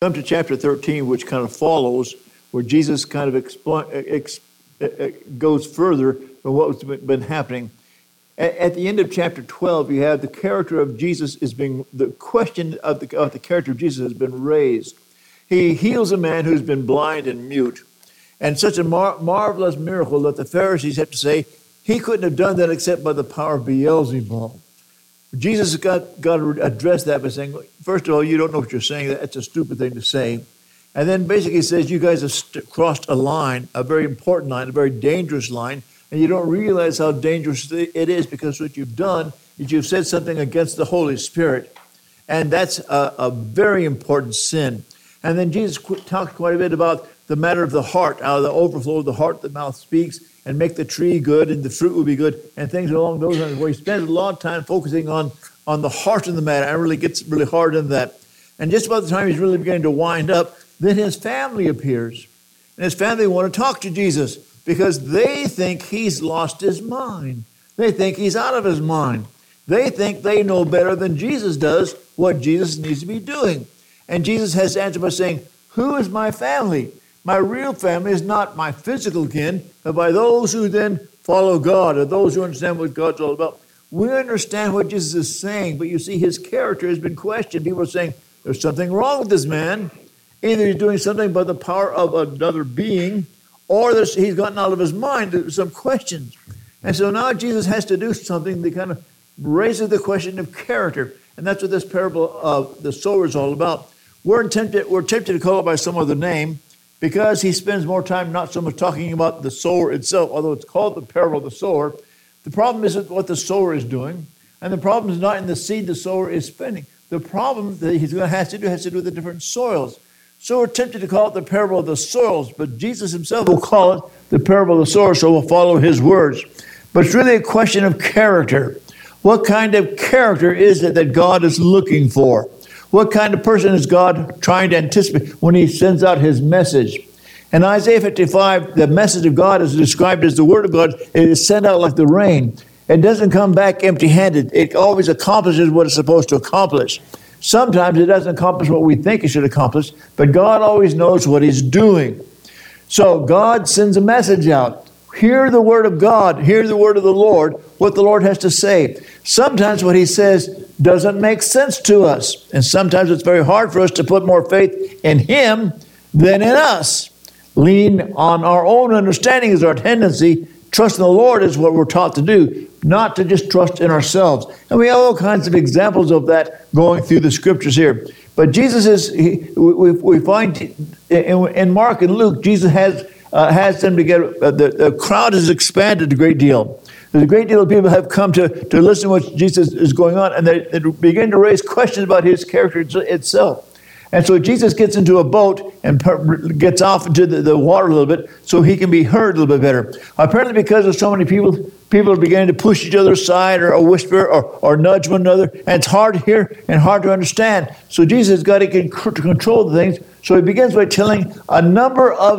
Come to chapter 13, which kind of follows, where Jesus kind of goes further from what's been happening. At the end of chapter 12, you have the character of Jesus the question of the character of Jesus has been raised. He heals a man who's been blind and mute. And such a marvelous miracle that the Pharisees have to say, he couldn't have done that except by the power of Beelzebub. Jesus has got to address that by saying, first of all, you don't know what you're saying. That's a stupid thing to say. And then basically says, you guys have crossed a line, a very important line, a very dangerous line, and you don't realize how dangerous it is because what you've done is you've said something against the Holy Spirit. And that's a very important sin. And then Jesus talks quite a bit about the matter of the heart. Out of the overflow of the heart, the mouth speaks, and make the tree good and the fruit will be good, and things along those lines, where he spends a lot of time focusing on the heart of the matter, and really gets really hard in that. And just about the time he's really beginning to wind up, then his family appears. And his family want to talk to Jesus because they think he's lost his mind. They think he's out of his mind. They think they know better than Jesus does what Jesus needs to be doing. And Jesus has answered by saying, who is my family? My real family is not my physical kin, but by those who then follow God, or those who understand what God's all about. We understand what Jesus is saying, but you see his character has been questioned. People are saying, there's something wrong with this man. Either he's doing something by the power of another being, or he's gotten out of his mind. There's some questions. And so now Jesus has to do something that kind of raises the question of character. And that's what this parable of the sower is all about. We're tempted to call it by some other name because he spends more time not so much talking about the sower itself, although it's called the parable of the sower. The problem isn't what the sower is doing, and the problem is not in the seed the sower is spending. The problem that has to do with the different soils. So we're tempted to call it the parable of the soils, but Jesus himself will call it the parable of the sower, so we'll follow his words. But it's really a question of character. What kind of character is it that God is looking for? What kind of person is God trying to anticipate when he sends out his message? In Isaiah 55, the message of God is described as the word of God. It is sent out like the rain. It doesn't come back empty-handed. It always accomplishes what it's supposed to accomplish. Sometimes it doesn't accomplish what we think it should accomplish, but God always knows what he's doing. So God sends a message out. Hear the word of God. Hear the word of the Lord, what the Lord has to say. Sometimes what he says doesn't make sense to us. And sometimes it's very hard for us to put more faith in him than in us. Lean on our own understanding is our tendency. Trust in the Lord is what we're taught to do, not to just trust in ourselves. And we have all kinds of examples of that going through the scriptures here. But Jesus we find in Mark and Luke, Jesus has them together. The crowd has expanded a great deal. There's a great deal of people have come to listen to what Jesus is going on, and they begin to raise questions about his character itself. And so Jesus gets into a boat and gets off into the water a little bit so he can be heard a little bit better. Apparently because of so many people are beginning to push each other aside or whisper or nudge one another, and it's hard to hear and hard to understand. So Jesus has got to control the things. So he begins by telling a number of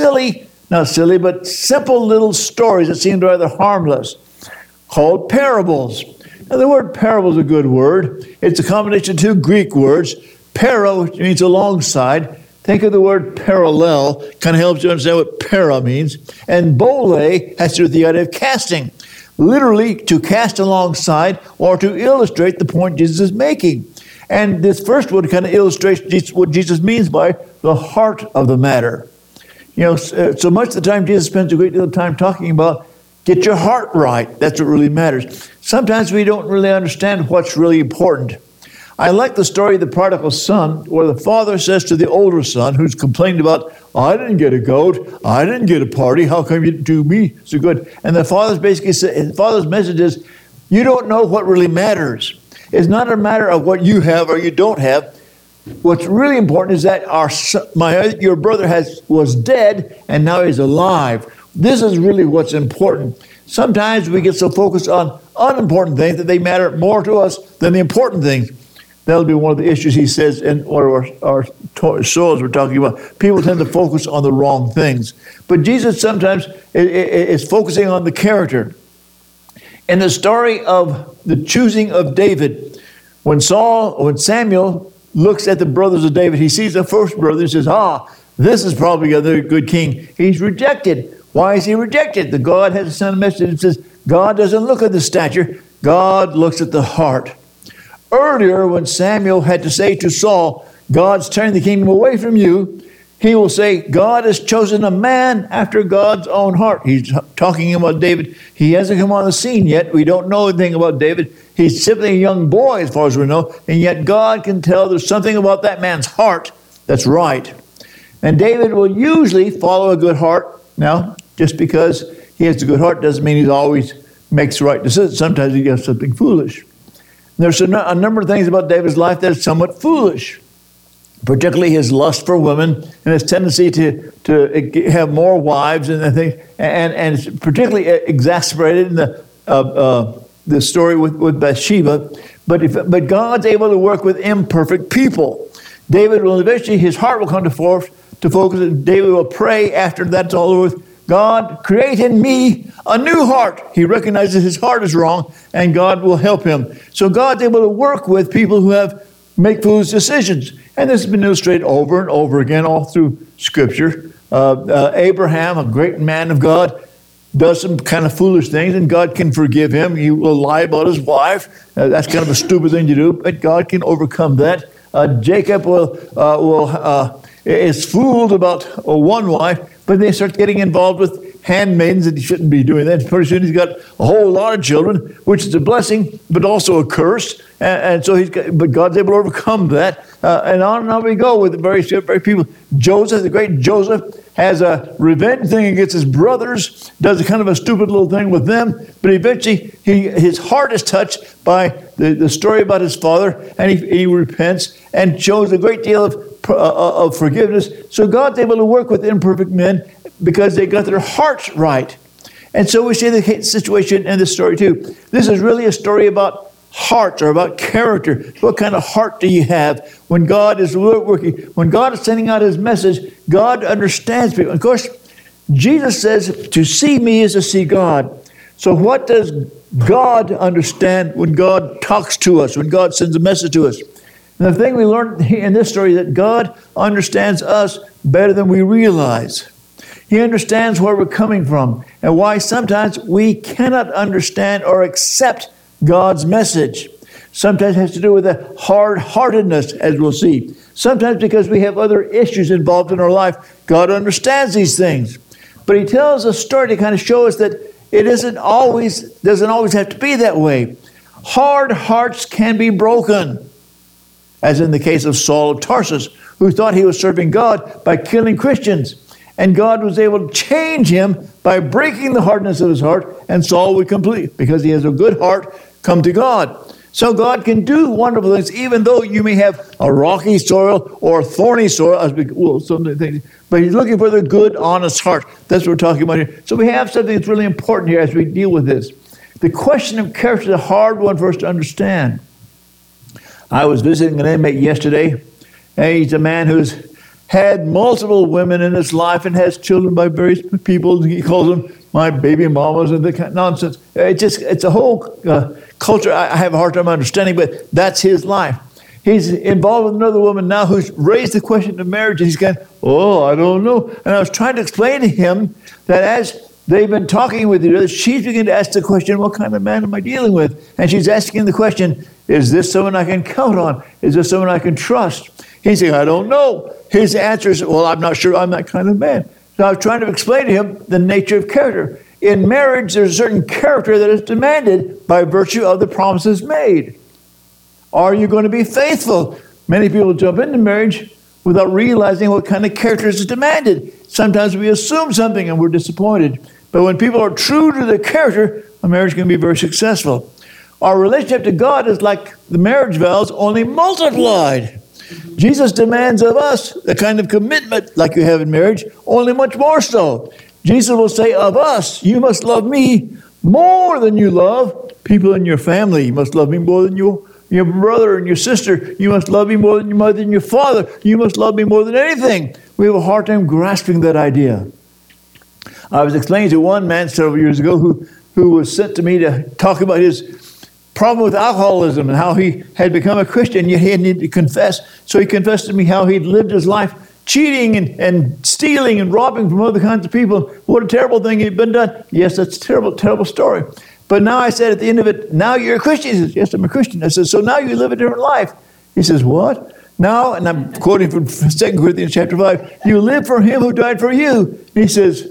not silly, but simple little stories that seem rather harmless, called parables. Now the word parable is a good word. It's a combination of two Greek words. Para, which means alongside. Think of the word parallel. Kind of helps you understand what para means. And bole has to do with the idea of casting. Literally, to cast alongside or to illustrate the point Jesus is making. And this first one kind of illustrates what Jesus means by the heart of the matter. You know, so much of the time Jesus spends a great deal of time talking about get your heart right. That's what really matters. Sometimes we don't really understand what's really important. I like the story of the prodigal son, where the father says to the older son, who's complained about, I didn't get a goat, I didn't get a party, how come you do me so good? And the father's message is, you don't know what really matters. It's not a matter of what you have or you don't have. What's really important is that your brother was dead and now he's alive. This is really what's important. Sometimes we get so focused on unimportant things that they matter more to us than the important things. That'll be one of the issues he says in one of our souls we're talking about. People tend to focus on the wrong things. But Jesus sometimes is focusing on the character. In the story of the choosing of David, when Samuel looks at the brothers of David. He sees the first brother and says, this is probably a good king. He's rejected. Why is he rejected? The God has sent a message that says, God doesn't look at the stature. God looks at the heart. Earlier, when Samuel had to say to Saul, God's turning the kingdom away from you, he will say, God has chosen a man after God's own heart. He's talking about David. He hasn't come on the scene yet. We don't know anything about David. He's simply a young boy as far as we know. And yet God can tell there's something about that man's heart that's right. And David will usually follow a good heart. Now, just because he has a good heart doesn't mean he always makes the right decision. Sometimes he does something foolish. There's a number of things about David's life that is somewhat foolish, particularly his lust for women and his tendency to have more wives and things, and it's particularly exacerbated in the story with Bathsheba. But God's able to work with imperfect people. David will eventually, his heart will come to focus, and David will pray after that's all over with, God, create in me a new heart. He recognizes his heart is wrong, and God will help him. So God's able to work with people who make foolish decisions. And this has been illustrated over and over again all through Scripture. Abraham, a great man of God, does some kind of foolish things, and God can forgive him. He will lie about his wife. That's kind of a stupid thing to do, but God can overcome that. Jacob is fooled about one wife, but they start getting involved with handmaidens, and he shouldn't be doing that. Pretty soon he's got a whole lot of children, which is a blessing, but also a curse. But God's able to overcome that. And on we go with the various people. Joseph, the great Joseph, has a revenge thing against his brothers, does a kind of a stupid little thing with them, but eventually his heart is touched by the story about his father, and he repents and shows a great deal of forgiveness. So God's able to work with imperfect men because they got their hearts right. And so we see the situation in this story too. This is really a story about hearts, or about character. What kind of heart do you have when God is working? When God is sending out his message, God understands people. Of course, Jesus says, to see me is to see God. So what does God understand when God talks to us, when God sends a message to us? And the thing we learned in this story is that God understands us better than we realize. He understands where we're coming from and why sometimes we cannot understand or accept God's message. Sometimes it has to do with a hard-heartedness, as we'll see. Sometimes because we have other issues involved in our life. God understands these things. But he tells a story to kind of show us that it doesn't always have to be that way. Hard hearts can be broken, as in the case of Saul of Tarsus, who thought he was serving God by killing Christians. And God was able to change him by breaking the hardness of his heart, and Saul would completely, because he has a good heart, come to God. So God can do wonderful things, even though you may have a rocky soil or thorny soil, but he's looking for the good, honest heart. That's what we're talking about here. So we have something that's really important here as we deal with this. The question of character is a hard one for us to understand. I was visiting an inmate yesterday, and he's a man who's had multiple women in his life and has children by various people. He calls them my baby mamas and the kind of nonsense. It's a whole culture I have a hard time understanding, but that's his life. He's involved with another woman now who's raised the question of marriage, and he's going, I don't know. And I was trying to explain to him that as they've been talking with each other, she's beginning to ask the question, what kind of man am I dealing with? And she's asking the question, is this someone I can count on? Is this someone I can trust? He's saying, I don't know. His answer is, I'm not sure I'm that kind of man. So I was trying to explain to him the nature of character. In marriage, there's a certain character that is demanded by virtue of the promises made. Are you going to be faithful? Many people jump into marriage without realizing what kind of character is demanded. Sometimes we assume something and we're disappointed. But when people are true to their character, a marriage can be very successful. Our relationship to God is like the marriage vows, only multiplied. Jesus demands of us the kind of commitment like you have in marriage, only much more so. Jesus will say of us, you must love me more than you love people in your family. You must love me more than your brother and your sister. You must love me more than your mother and your father. You must love me more than anything. We have a hard time grasping that idea. I was explaining to one man several years ago who was sent to me to talk about his problem with alcoholism and how he had become a Christian, yet he had needed to confess. So he confessed to me how he'd lived his life cheating and stealing and robbing from other kinds of people. What a terrible thing he'd been done. Yes, that's a terrible, terrible story. But now I said at the end of it, now you're a Christian. He says, yes, I'm a Christian. I said, so now you live a different life. He says, what? Now, and I'm quoting from 2 Corinthians chapter 5, you live for him who died for you. And he says,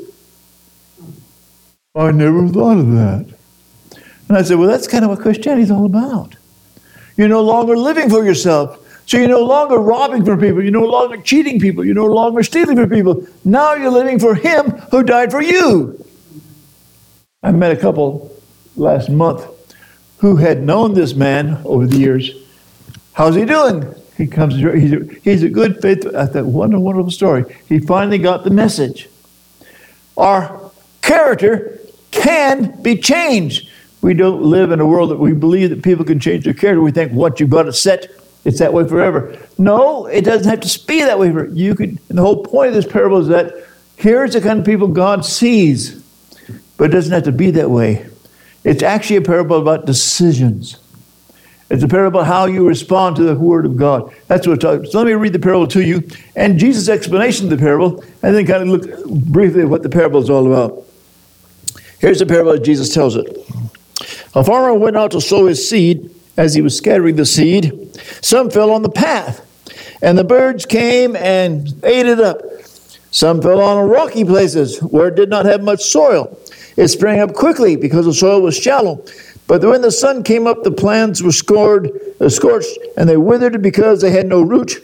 I never thought of that. And I said, well, that's kind of what Christianity is all about. You're no longer living for yourself. So you're no longer robbing from people. You're no longer cheating people. You're no longer stealing from people. Now you're living for him who died for you. I met a couple last month who had known this man over the years. How's he doing? He comes. He's a good faith. I thought, what a wonderful story. He finally got the message. Our character can be changed. We don't live in a world that we believe that people can change their character. We think, what you've got it set, it's that way forever. No, it doesn't have to be that way forever. And the whole point of this parable is that here's the kind of people God sees, but it doesn't have to be that way. It's actually a parable about decisions. It's a parable about how you respond to the Word of God. That's what it's talking about. So let me read the parable to you, and Jesus' explanation of the parable, and then kind of look briefly at what the parable is all about. Here's the parable as Jesus tells it. A farmer went out to sow his seed. As he was scattering the seed, some fell on the path, and the birds came and ate it up. Some fell on rocky places where it did not have much soil. It sprang up quickly because the soil was shallow. But when the sun came up, the plants were scorched, and they withered because they had no root.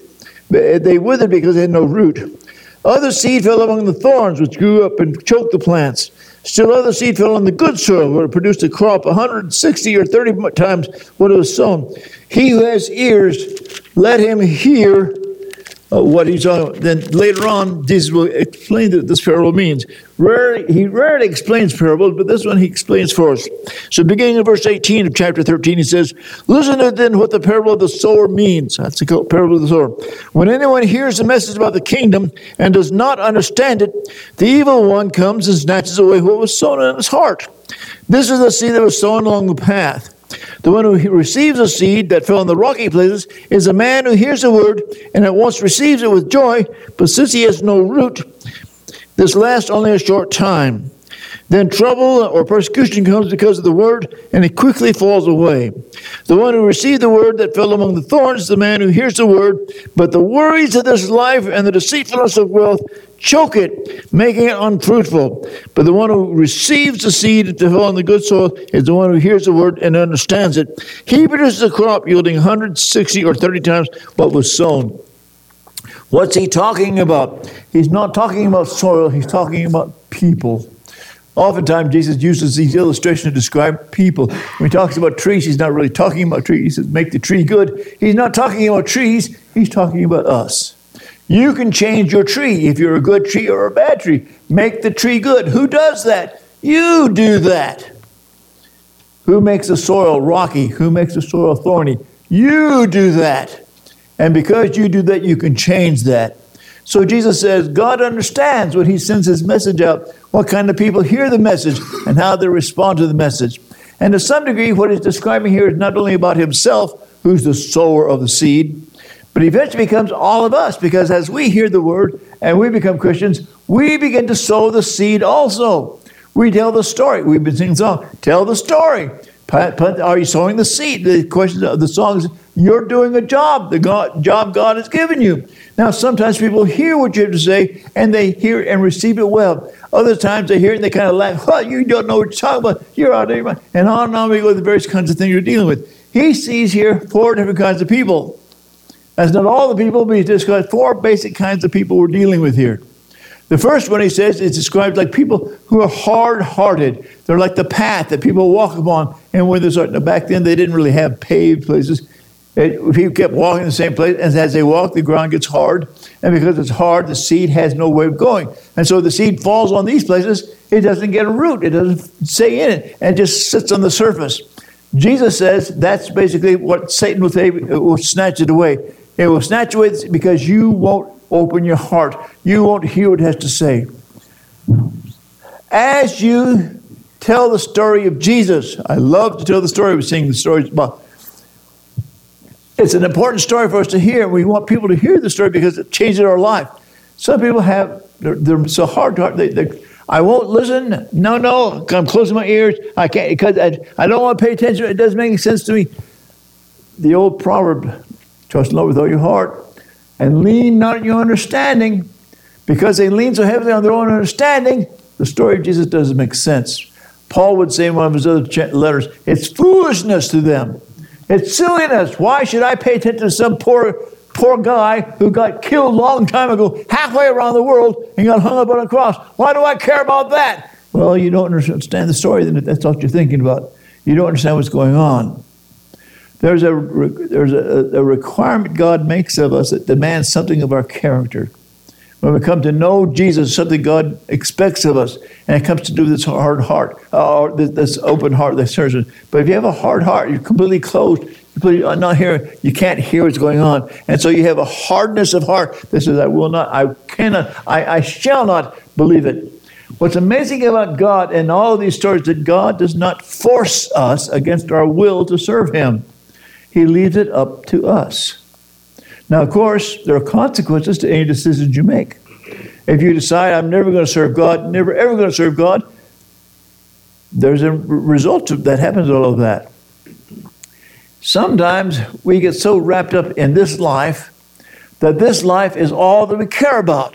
Other seed fell among the thorns, which grew up and choked the plants. Still other seed fell on the good soil, where it produced a crop 160 or 30 times what it was sown. He who has ears, let him hear what he's talking about. Then later on, Jesus will explain what this parable means. He rarely explains parables, but this one he explains for us. So beginning in verse 18 of chapter 13, he says, listen to then what the parable of the sower means. That's the parable of the sower. When anyone hears the message about the kingdom and does not understand it, the evil one comes and snatches away what was sown in his heart. This is the seed that was sown along the path. The one who receives a seed that fell in the rocky places is a man who hears the word and at once receives it with joy, but since he has no root, this lasts only a short time. Then trouble or persecution comes because of the word, and it quickly falls away. The one who received the word that fell among the thorns is the man who hears the word, but the worries of this life and the deceitfulness of wealth choke it, making it unfruitful. But the one who receives the seed that fell on the good soil is the one who hears the word and understands it. He produces a crop yielding 160 or 30 times what was sown. What's he talking about? He's not talking about soil, he's talking about people. Oftentimes, Jesus uses these illustrations to describe people. When he talks about trees, he's not really talking about trees. He says, make the tree good. He's not talking about trees. He's talking about us. You can change your tree if you're a good tree or a bad tree. Make the tree good. Who does that? You do that. Who makes the soil rocky? Who makes the soil thorny? You do that. And because you do that, you can change that. So Jesus says God understands when he sends his message out, what kind of people hear the message and how they respond to the message. And to some degree, what he's describing here is not only about himself, who's the sower of the seed, but eventually becomes all of us, because as we hear the word and we become Christians, we begin to sow the seed also. We tell the story. We've been singing a song, tell the story. Are you sowing the seed? The question of the song is, you're doing a job, the job God has given you. Now, sometimes people hear what you have to say, and they hear and receive it well. Other times they hear it and they kind of laugh. Oh, you don't know what you're talking about. You're out of your mind. And on we go with the various kinds of things you're dealing with. He sees here 4 different kinds of people. That's not all the people, but he describes 4 basic kinds of people we're dealing with here. The first one, he says, is described like people who are hard-hearted. They're like the path that people walk upon. And when they're starting, back then, they didn't really have paved places. People kept walking the same place, and as they walk, the ground gets hard. And because it's hard, the seed has no way of going. And so the seed falls on these places. It doesn't get a root. It doesn't stay in it, and it just sits on the surface. Jesus says that's basically what Satan will say, will snatch it away. It will snatch away because you won't open your heart. You won't hear what it has to say. As you tell the story of Jesus. I love to tell the story. We're seeing the stories about. It's an important story for us to hear. We want people to hear the story because it changes our life. Some people they're so hard to heart. I won't listen. No, I'm closing my ears. I can't because I don't want to pay attention. It doesn't make any sense to me. The old proverb, trust the Lord with all your heart and lean not on your understanding. Because they lean so heavily on their own understanding, the story of Jesus doesn't make sense. Paul would say in one of his other letters, it's foolishness to them. It's silliness. Why should I pay attention to some poor guy who got killed a long time ago, halfway around the world, and got hung up on a cross? Why do I care about that? Well, you don't understand the story, then that's what you're thinking about. You don't understand what's going on. There's a requirement God makes of us that demands something of our character. When we come to know Jesus, something God expects of us, and it comes to do with this hard heart, or this open heart, this surgeon. But if you have a hard heart, you're completely closed, you're completely not hearing, you can't hear what's going on. And so you have a hardness of heart that says, I shall not believe it. What's amazing about God and all of these stories, that God does not force us against our will to serve Him. He leaves it up to us. Now, of course, there are consequences to any decisions you make. If you decide, I'm never going to serve God, never ever going to serve God, there's a result that happens to all of that. Sometimes we get so wrapped up in this life that this life is all that we care about,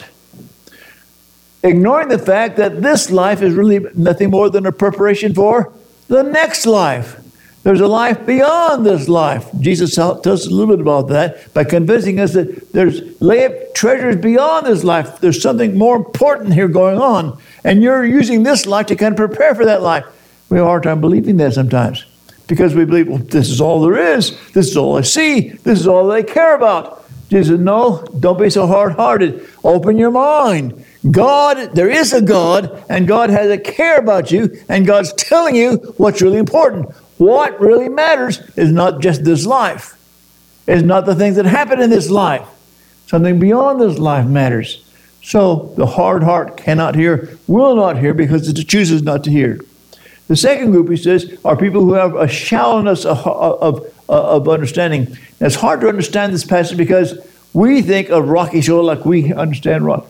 ignoring the fact that this life is really nothing more than a preparation for the next life. There's a life beyond this life. Jesus tells us a little bit about that by convincing us that lay up treasures beyond this life. There's something more important here going on. And you're using this life to kind of prepare for that life. We have a hard time believing that sometimes because we believe, well, this is all there is. This is all I see. This is all they care about. Jesus said, no, don't be so hard-hearted. Open your mind. God, there is a God, and God has a care about you, and God's telling you what's really important. What really matters is not just this life. It's not the things that happen in this life. Something beyond this life matters. So the hard heart cannot hear, will not hear, because it chooses not to hear. The second group, he says, are people who have a shallowness of understanding. And it's hard to understand this passage because we think of rocky shore like we understand rock.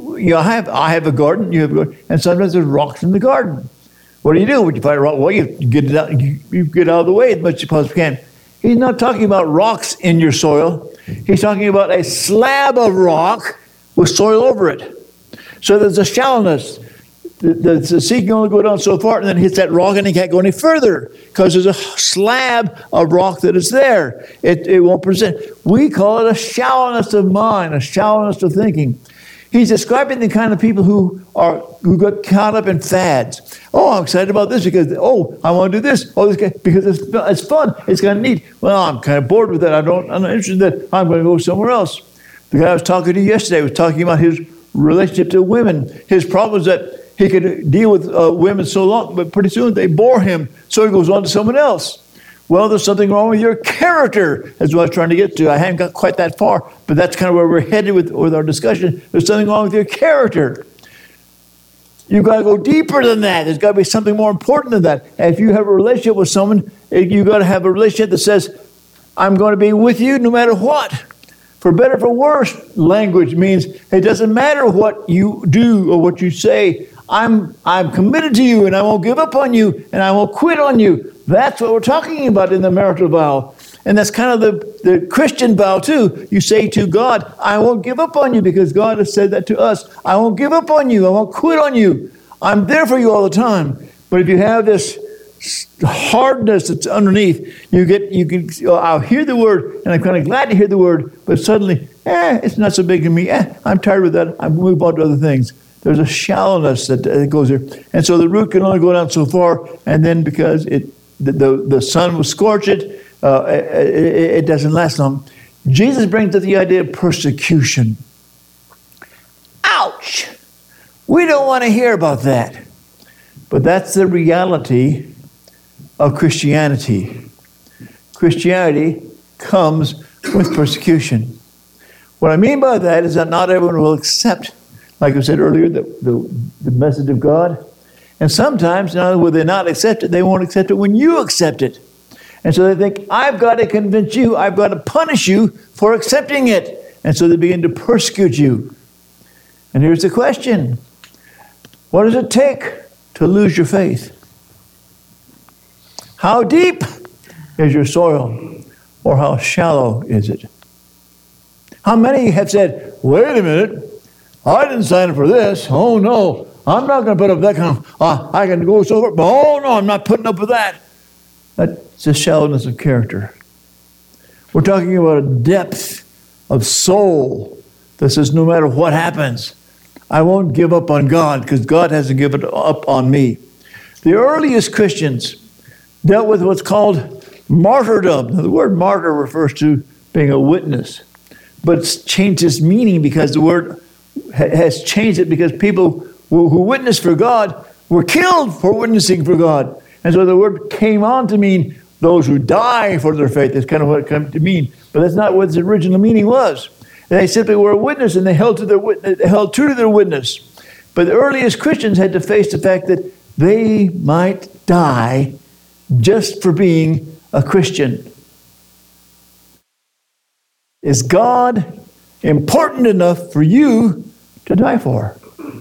I have a garden, you have a garden, and sometimes there's rocks in the garden. What do? When you find a rock? Well, you get it out. You get out of the way as much as you possibly can. He's not talking about rocks in your soil. He's talking about a slab of rock with soil over it. So there's a shallowness. The sea can only go down so far, and then hits that rock, and it can't go any further because there's a slab of rock that is there. It won't present. We call it a shallowness of mind, a shallowness of thinking. He's describing the kind of people who got caught up in fads. Oh, I'm excited about this because, I want to do this. Because it's fun. It's kind of neat. Well, I'm kind of bored with that. I'm not interested in that. I'm going to go somewhere else. The guy I was talking to yesterday was talking about his relationship to women. His problem was that he could deal with women so long, but pretty soon they bore him. So he goes on to someone else. Well, there's something wrong with your character, is what I was trying to get to. I haven't got quite that far, but that's kind of where we're headed with our discussion. There's something wrong with your character. You've got to go deeper than that. There's got to be something more important than that. And if you have a relationship with someone, you've got to have a relationship that says, I'm going to be with you no matter what. For better, for worse, language means it doesn't matter what you do or what you say. I'm committed to you, and I won't give up on you, and I won't quit on you. That's what we're talking about in the marital vow. And that's kind of the Christian vow too. You say to God, I won't give up on you, because God has said that to us. I won't give up on you. I won't quit on you. I'm there for you all the time. But if you have this hardness that's underneath, I'll hear the word, and I'm kind of glad to hear the word, but suddenly, it's not so big to me. I'm tired with that. I move on to other things. There's a shallowness that goes there. And so the root can only go down so far, and then because the sun will scorch it, it doesn't last long. Jesus brings up the idea of persecution. Ouch! We don't want to hear about that. But that's the reality of Christianity. Christianity comes with persecution. What I mean by that is that not everyone will accept, like I said earlier, the message of God. And sometimes, not only will they not accept it, they won't accept it when you accept it. And so they think, I've got to convince you, I've got to punish you for accepting it. And so they begin to persecute you. And here's the question. What does it take to lose your faith? How deep is your soil? Or how shallow is it? How many have said, wait a minute, I didn't sign up for this. Oh no, I'm not going to put up that kind of, I can go so far, but oh no, I'm not putting up with that. That's the shallowness of character. We're talking about a depth of soul that says no matter what happens, I won't give up on God because God hasn't given up on me. The earliest Christians dealt with what's called martyrdom. Now, the word martyr refers to being a witness, but it's changed its meaning because the word has changed it because people who witnessed for God were killed for witnessing for God. And so the word came on to mean those who die for their faith. That's kind of what it came to mean. But that's not what its original meaning was. They simply were a witness and they held true to their witness. But the earliest Christians had to face the fact that they might die just for being a Christian. Is God important enough for you to die for?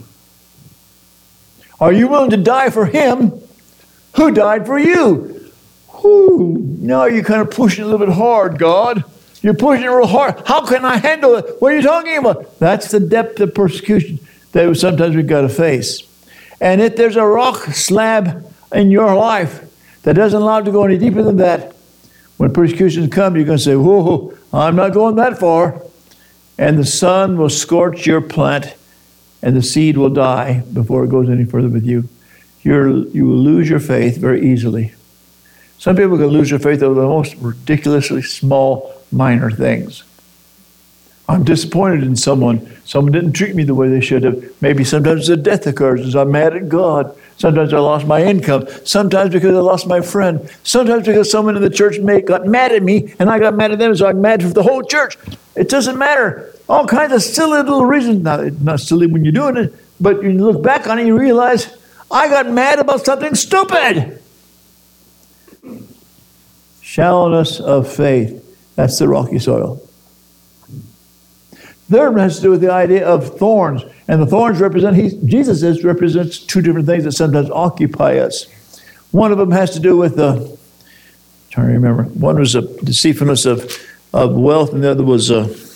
Are you willing to die for Him who died for you? Now you're kind of pushing a little bit hard, God. You're pushing it real hard. How can I handle it? What are you talking about? That's the depth of persecution that sometimes we've got to face. And if there's a rock slab in your life that doesn't allow you to go any deeper than that, when persecutions come, you're going to say, whoa, I'm not going that far. And the sun will scorch your plant, and the seed will die before it goes any further with you. You will lose your faith very easily. Some people can lose their faith over the most ridiculously small, minor things. I'm disappointed in someone. Someone didn't treat me the way they should have. Maybe sometimes a death occurs. I'm mad at God. Sometimes I lost my income. Sometimes because I lost my friend. Sometimes because someone in the church got mad at me and I got mad at them, so I'm mad for the whole church. It doesn't matter. All kinds of silly little reasons. Now, it's not silly when you're doing it, but when you look back on it, you realize I got mad about something stupid. Shallowness of faith. That's the rocky soil. Third one has to do with the idea of thorns. And the thorns Jesus represents two different things that sometimes occupy us. One of them has to do with trying to remember. One was a deceitfulness of wealth, and the other was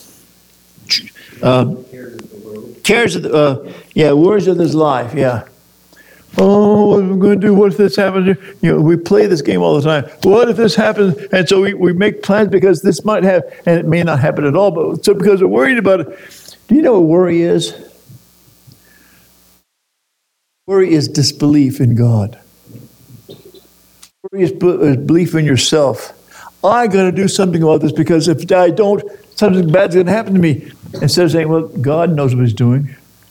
worries of this life, yeah. Oh, what am I going to do? What if this happens? We play this game all the time. What if this happens? And so we make plans because this might happen, and it may not happen at all, but so because we're worried about it. Do you know what worry is? Worry is disbelief in God. Worry is belief in yourself. I got to do something about this because if I don't, something bad's going to happen to me. Instead of saying, well, God knows what He's doing.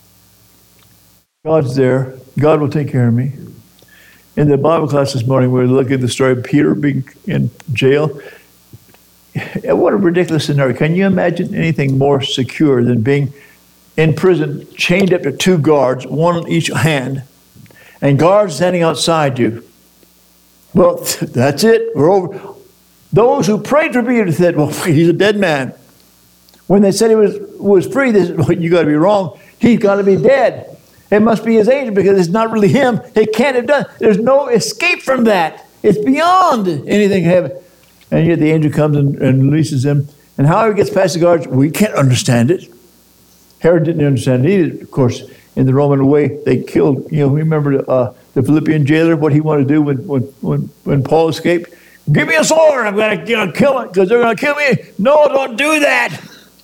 God's there. God will take care of me. In the Bible class this morning, we were looking at the story of Peter being in jail. What a ridiculous scenario. Can you imagine anything more secure than being in prison, chained up to two guards, one on each hand, and guards standing outside you? Well, that's it. We're over. Those who prayed for Peter said, well, he's a dead man. When they said he was free, they said, well, you got to be wrong. He's got to be dead. It must be his angel because it's not really him. It can't have done. There's no escape from that. It's beyond anything heaven. And yet the angel comes and releases him. And how he gets past the guards, we can't understand it. Herod didn't understand it either. Of course, in the Roman way, they killed. Remember the Philippian jailer, what he wanted to do when Paul escaped? Give me a sword. I'm going to kill it because they're going to kill me. No, don't do that.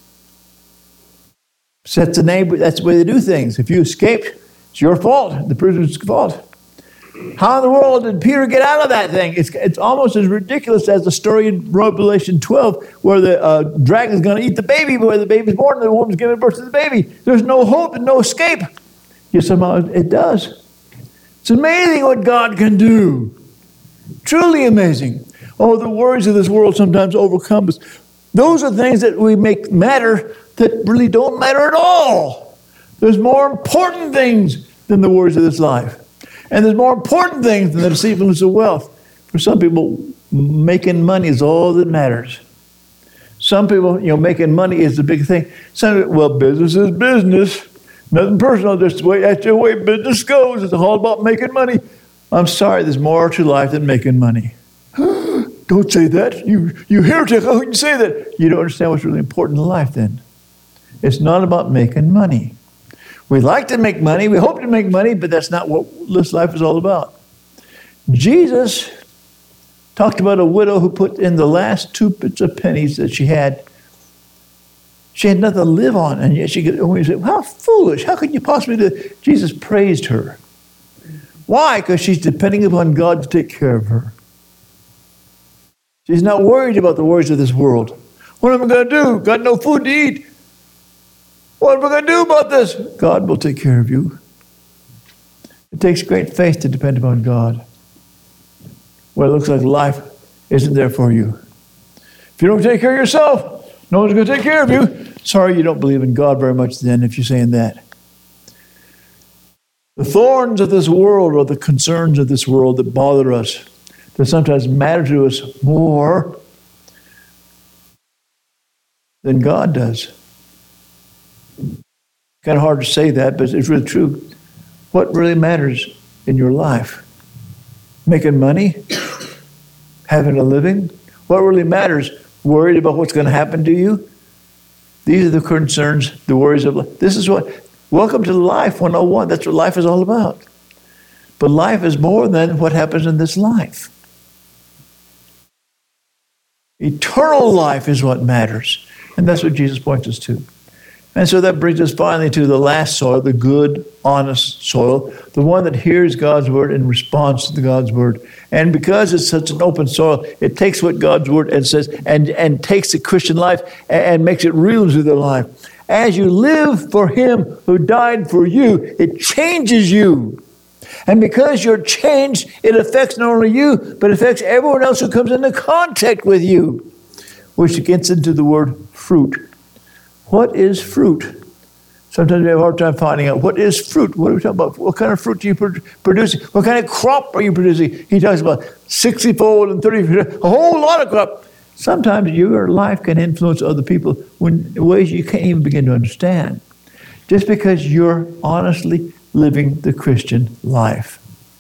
That's the way they do things. If you escaped, it's your fault, the prisoner's fault. How in the world did Peter get out of that thing? It's almost as ridiculous as the story in Revelation 12 where the dragon's going to eat the baby, where the baby's born and the woman's giving birth to the baby. There's no hope and no escape. Yet somehow it does. It's amazing what God can do. Truly amazing. Oh, the worries of this world sometimes overcome us. Those are things that we make matter that really don't matter at all. There's more important things than the worries of this life. And there's more important things than the deceitfulness of wealth. For some people, making money is all that matters. Some people, making money is the big thing. Some people, well, business is business. Nothing personal. That's the way business goes. It's all about making money. I'm sorry, there's more to life than making money. Don't say that. You heretic. How can you say that? You don't understand what's really important in life then. It's not about making money. We like to make money. We hope to make money, but that's not what this life is all about. Jesus talked about a widow who put in the last 2 bits of pennies that she had. She had nothing to live on, and yet she could only say, how foolish. How could you possibly do that? Jesus praised her. Why? Because she's depending upon God to take care of her. She's not worried about the worries of this world. What am I going to do? Got no food to eat. What am I going to do about this? God will take care of you. It takes great faith to depend upon God. Well, it looks like life isn't there for you. If you don't take care of yourself, no one's going to take care of you. Sorry, you don't believe in God very much then if you're saying that. The thorns of this world are the concerns of this world that bother us, that sometimes matter to us more than God does. Kind of hard to say that, but it's really true. What really matters in your life? Making money? Having a living? What really matters? Worried about what's going to happen to you? These are the concerns, the worries of life. This is what, welcome to Life 101. That's what life is all about. But life is more than what happens in this life. Eternal life is what matters. And that's what Jesus points us to. And so that brings us finally to the last soil, the good, honest soil, the one that hears God's word and responds to God's word. And because it's such an open soil, it takes what God's word and says and takes the Christian life and makes it real to their life. As you live for him who died for you, it changes you. And because you're changed, it affects not only you, but affects everyone else who comes into contact with you, which gets into the word fruit. What is fruit? Sometimes we have a hard time finding out what is fruit. What are we talking about? What kind of fruit do you produce? What kind of crop are you producing? He talks about 60-fold and 30-fold, a whole lot of crop. Sometimes your life can influence other people in ways you can't even begin to understand, just because you're honestly living the Christian life.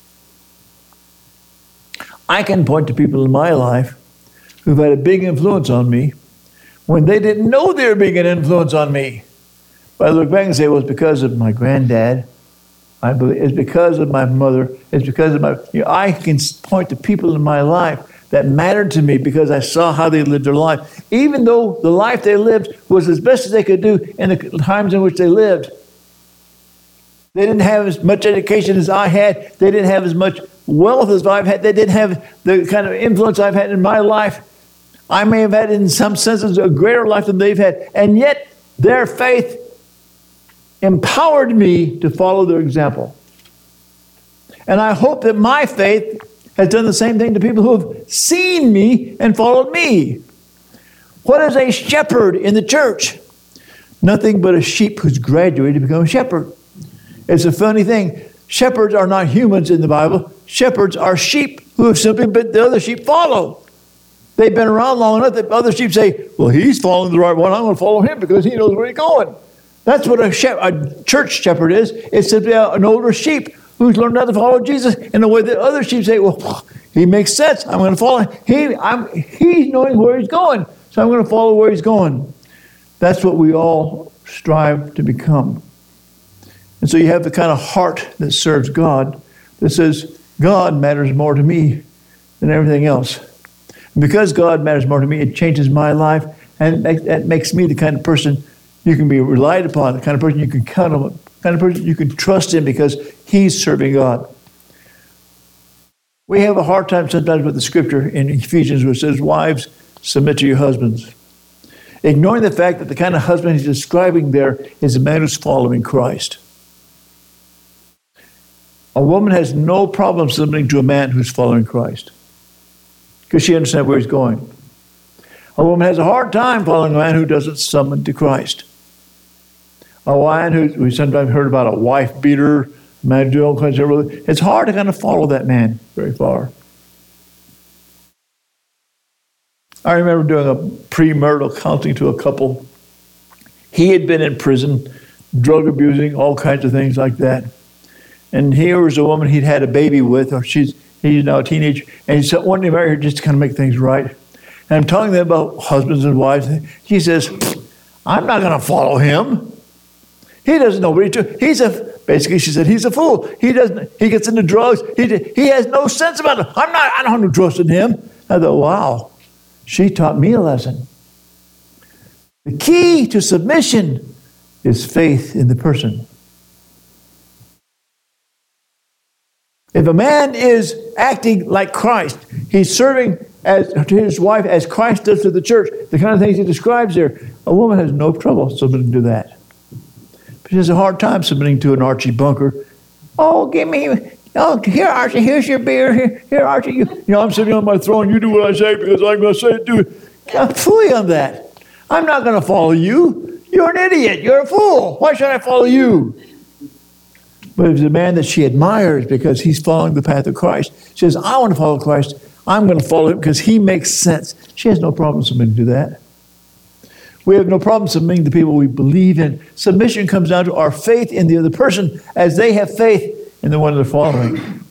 I can point to people in my life who've had a big influence on me when they didn't know they were being an influence on me. But I look back and say, well, it's because of my granddad. I believe it's because of my mother. It's because of my... I can point to people in my life that mattered to me because I saw how they lived their life. Even though the life they lived was as best as they could do in the times in which they lived. They didn't have as much education as I had. They didn't have as much wealth as I've had. They didn't have the kind of influence I've had in my life. I may have had, in some senses, a greater life than they've had. And yet, their faith empowered me to follow their example. And I hope that my faith has done the same thing to people who have seen me and followed me. What is a shepherd in the church? Nothing but a sheep who's graduated to become a shepherd. It's a funny thing. Shepherds are not humans in the Bible. Shepherds are sheep who have simply been the other sheep follow. They've been around long enough that other sheep say, well, he's following the right one. I'm going to follow him because he knows where he's going. That's what a church shepherd is. It's simply an older sheep who's learned how to follow Jesus in a way that other sheep say, well, he makes sense. I'm going to follow him. He's knowing where he's going, so I'm going to follow where he's going. That's what we all strive to become. And so you have the kind of heart that serves God, that says, God matters more to me than everything else. And because God matters more to me, it changes my life, and that makes me the kind of person you can be relied upon, the kind of person you can count on, the kind of person you can trust in because he's serving God. We have a hard time sometimes with the scripture in Ephesians where it says, wives, submit to your husbands. Ignoring the fact that the kind of husband he's describing there is a man who's following Christ. A woman has no problem submitting to a man who's following Christ because she understands where he's going. A woman has a hard time following a man who doesn't submit to Christ. A man who we sometimes heard about a wife beater, Man doing all kinds of religion. It's hard to kind of follow that man very far. I remember doing a premarital counseling to a couple. He had been in prison, drug abusing, all kinds of things like that. And here was a woman he'd had a baby with, or he's now a teenager, and he said, wanted to marry her just to kind of make things right. And I'm telling them about husbands and wives. He says, I'm not going to follow him. He doesn't know what he's doing. Basically, she said, he's a fool. He gets into drugs. He has no sense about it. I don't have no trust in him. I thought, wow, she taught me a lesson. The key to submission is faith in the person. If a man is acting like Christ, he's serving to his wife as Christ does to the church, the kind of things he describes there, a woman has no trouble submitting to that. But she has a hard time submitting to an Archie Bunker. Oh, here, Archie, here's your beer. Here, Archie, I'm sitting on my throne. You do what I say because I'm going to say it, do it. I'm fully on that. I'm not going to follow you. You're an idiot. You're a fool. Why should I follow you? But it was a man that she admires because he's following the path of Christ. She says, I want to follow Christ. I'm going to follow him because he makes sense. She has no problem submitting to that. We have no problem submitting to people we believe in. Submission comes down to our faith in the other person as they have faith in the one they're following.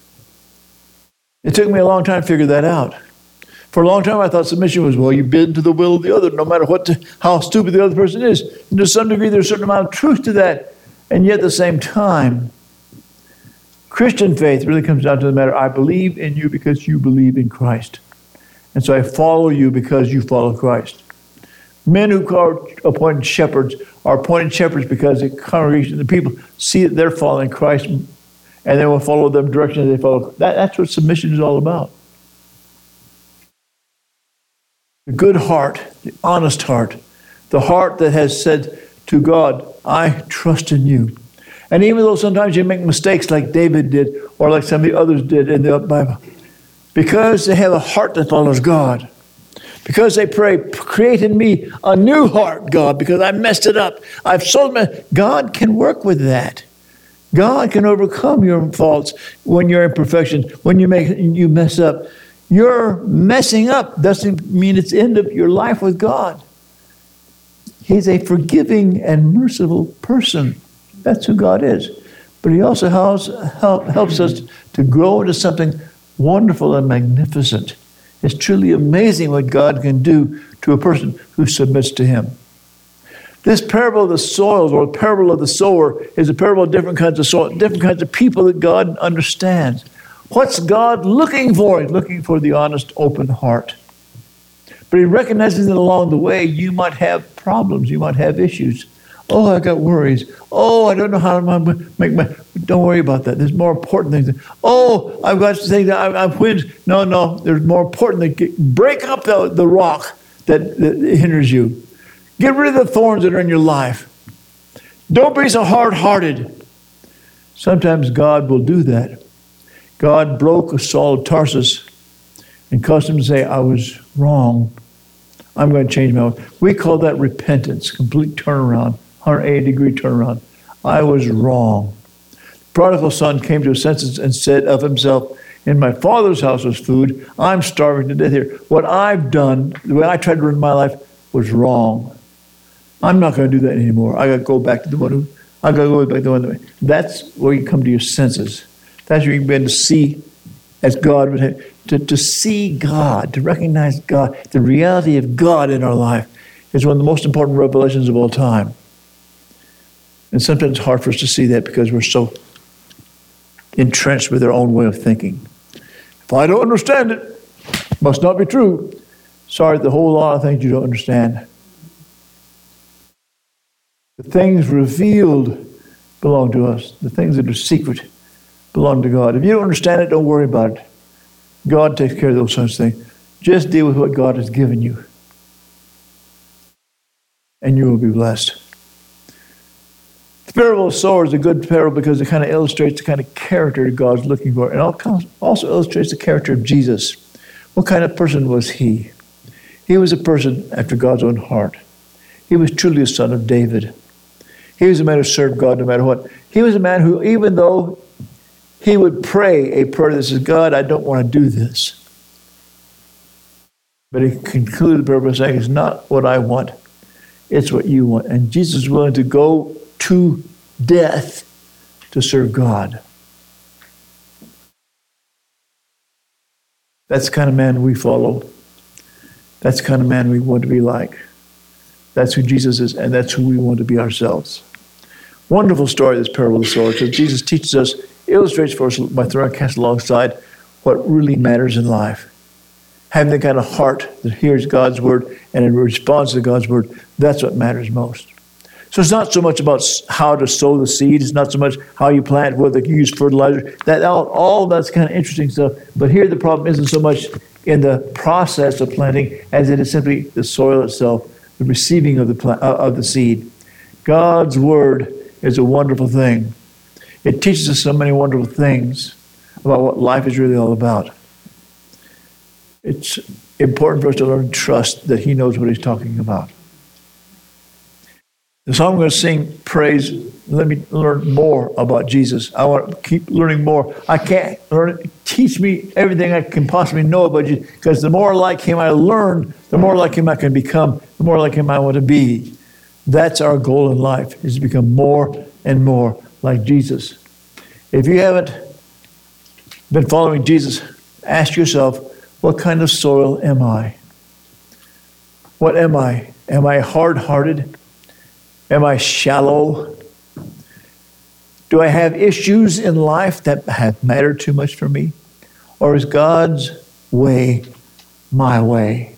It took me a long time to figure that out. For a long time, I thought submission was, well, you bend to the will of the other, no matter how stupid the other person is. And to some degree, there's a certain amount of truth to that. And yet at the same time, Christian faith really comes down to the matter, I believe in you because you believe in Christ. And so I follow you because you follow Christ. Men who are appointed shepherds are appointed shepherds because the congregation, the people, see that they're following Christ and they will follow them direction as they follow. That's what submission is all about. The good heart, the honest heart, the heart that has said to God, I trust in you. And even though sometimes you make mistakes like David did or like some of the others did in the Bible, because they have a heart that follows God, because they pray, create in me a new heart, God, because I messed it up. God can work with that. God can overcome your faults when you're imperfection, when you mess up. Your messing up doesn't mean it's the end of your life with God. He's a forgiving and merciful person. That's who God is. But he also helps us to grow into something wonderful and magnificent. It's truly amazing what God can do to a person who submits to him. This parable of the soils, or the parable of the sower, is a parable of different kinds of soil, different kinds of people that God understands. What's God looking for? He's looking for the honest, open heart. But he recognizes that along the way, you might have problems. You might have issues. Oh, I got worries. Oh, I don't know how to make my... Don't worry about that. There's more important things. Oh, I've got things that I've wins. No. There's more important things. Break up the rock that hinders you. Get rid of the thorns that are in your life. Don't be so hard-hearted. Sometimes God will do that. God broke Saul of Tarsus and caused him to say, I was wrong. I'm going to change my way. We call that repentance, complete turnaround, 180-degree turnaround. I was wrong. The prodigal son came to his senses and said of himself, in my father's house was food. I'm starving to death here. What I've done, the way I tried to run my life, was wrong. I'm not going to do that anymore. I got to go back to the one way. That's where you come to your senses. That's where you begin to see as God would have. To see God, to recognize God, the reality of God in our life is one of the most important revelations of all time. And sometimes it's hard for us to see that because we're so entrenched with our own way of thinking. If I don't understand it, it must not be true. Sorry, the whole lot of things you don't understand. The things revealed belong to us. The things that are secret belong to God. If you don't understand it, don't worry about it. God takes care of those sorts of things. Just deal with what God has given you. And you will be blessed. The parable of the sower is a good parable because it kind of illustrates the kind of character God's looking for. And also illustrates the character of Jesus. What kind of person was he? He was a person after God's own heart. He was truly a son of David. He was a man who served God no matter what. He was a man who, even though he would pray a prayer that says, God, I don't want to do this. But he concluded the prayer by saying, it's not what I want, it's what you want. And Jesus is willing to go to death to serve God. That's the kind of man we follow. That's the kind of man we want to be like. That's who Jesus is, and that's who we want to be ourselves. Wonderful story, this parable of the sower, because Jesus teaches us, illustrates for us by throwing cast alongside what really matters in life. Having the kind of heart that hears God's word and responds to God's word, that's what matters most. So it's not so much about how to sow the seed. It's not so much how you plant, whether you use fertilizer. All that's kind of interesting stuff. But here the problem isn't so much in the process of planting as it is simply the soil itself, the receiving of the seed. God's word is a wonderful thing. It teaches us so many wonderful things about what life is really all about. It's important for us to learn to trust that he knows what he's talking about. The song I'm going to sing, praise, let me learn more about Jesus. I want to keep learning more. I can't learn it. Teach me everything I can possibly know about you, because the more like him I learn, the more like him I can become, the more like him I want to be. That's our goal in life, is to become more and more like Jesus. If you haven't been following Jesus, ask yourself, what kind of soil am I? What am I? Am I hard-hearted? Am I shallow? Do I have issues in life that have mattered too much for me? Or is God's way my way?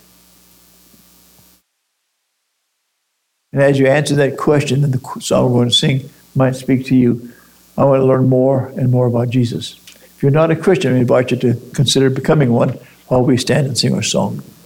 And as you answer that question, then the song we're going to sing might speak to you. I want to learn more and more about Jesus. If you're not a Christian, I invite you to consider becoming one while we stand and sing our song.